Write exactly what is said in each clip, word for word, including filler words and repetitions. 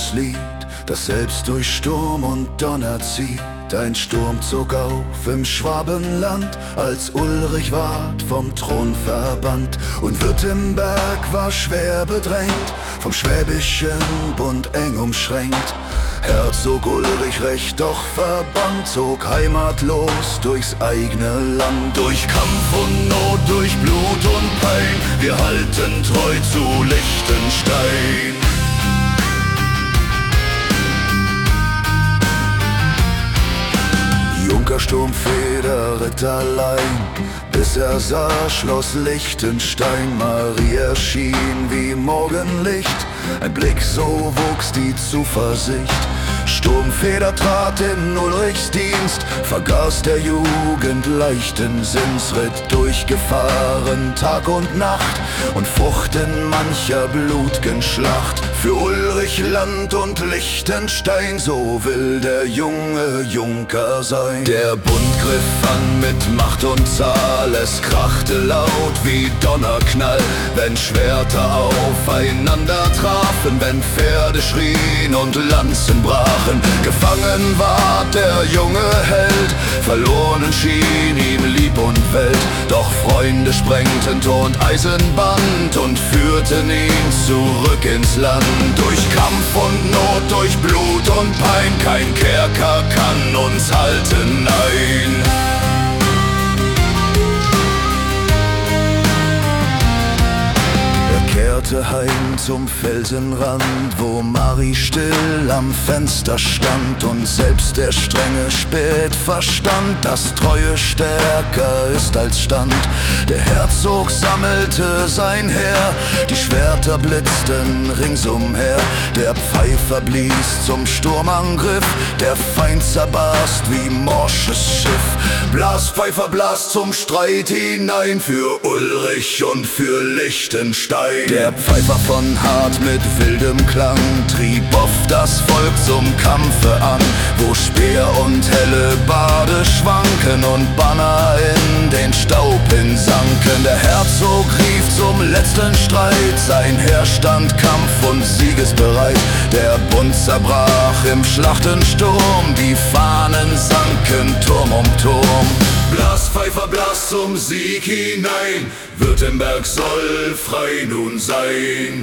Volkslied, das selbst durch Sturm und Donner zieht. Ein Sturm zog auf im Schwabenland, als Ulrich ward vom Thron verbannt. Und Württemberg war schwer bedrängt, vom Schwäbischen Bund eng umschränkt. Herzog Ulrich recht doch verbannt, zog heimatlos durchs eigene Land. Durch Kampf und Not, durch Blut und Pein, wir halten treu zu Liechtenstein. Junker Sturmfeder ritt allein, bis er sah Schloss Liechtenstein. Marie erschien wie Morgenlicht, ein Blick, so wuchs die Zuversicht. Sturmfeder trat in Ulrichs Dienst, vergaß der Jugend leichten Sinns, ritt durch Gefahren Tag und Nacht und Frucht in mancher blut'gen Schlacht. Für Ulrich Land und Liechtenstein, so will der junge Junker sein. Der Bund griff an mit Macht und Zahl, es krachte laut wie Donnerknall, wenn Schwerter aufeinander trafen, wenn Pferde schrien und Lanzen brachen. Gefangen ward der junge Held, verloren schien ihm Lieb und Welt. Doch Freunde sprengten Tor und Eisenband und führten ihn zurück ins Land. Durch Kampf und Not, durch Blut und Pein, kein Kerker kann uns halten, nein. Kehrte heim zum Felsenrand, wo Marie still am Fenster stand und selbst der Strenge spät verstand, dass Treue stärker ist als Stand. Der Herzog sammelte sein Heer, die Schwerter blitzten ringsumher. Der Pfeifer blies zum Sturmangriff, der Feind zerbarst wie morsches Schiff. Blaspfeifer blas zum Streit hinein, für Ulrich und für Liechtenstein. Der Pfeifer von Hart mit wildem Klang trieb oft das Volk zum Kampfe an, wo Speer und Hellebarde schwanken und Banner in den Staub hinsanken. Der Herzog rief zum letzten Streit, sein Heer stand kampf- und siegesbereit. Der Bund zerbrach im Schlachtensturm, die Fahnen sanken Turm um Turm. Blaspfeifer blas zum Sieg hinein, Württemberg soll frei nun sein.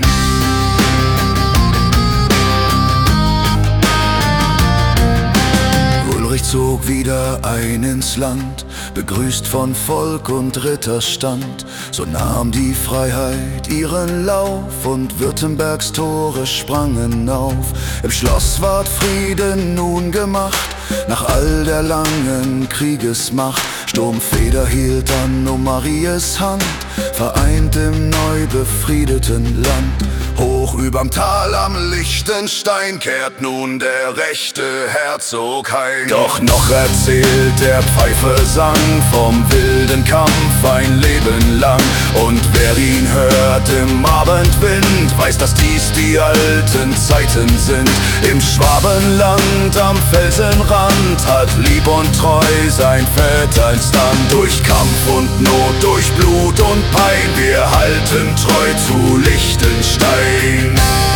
Ulrich zog wieder ein ins Land, begrüßt von Volk und Ritterstand. So nahm die Freiheit ihren Lauf und Württembergs Tore sprangen auf. Im Schloss ward Frieden nun gemacht, nach all der langen Kriegesmacht. Sturmfeder hielt an um Maries Hand, vereint im neu befriedeten Land. Hoch überm Tal am Liechtenstein kehrt nun der rechte Herzog heim. Doch noch erzählt der Pfeifesang vom wilden Kampf ein Leben lang. Und wer ihn hört im Abendwind, weiß, dass dies die alten Zeiten sind. Im Schwabenland am Felsenrand hat lieb und treu sein Väterland. Durch Kampf und Not, durch Blut und Pein, wir halten treu zu Liechtenstein.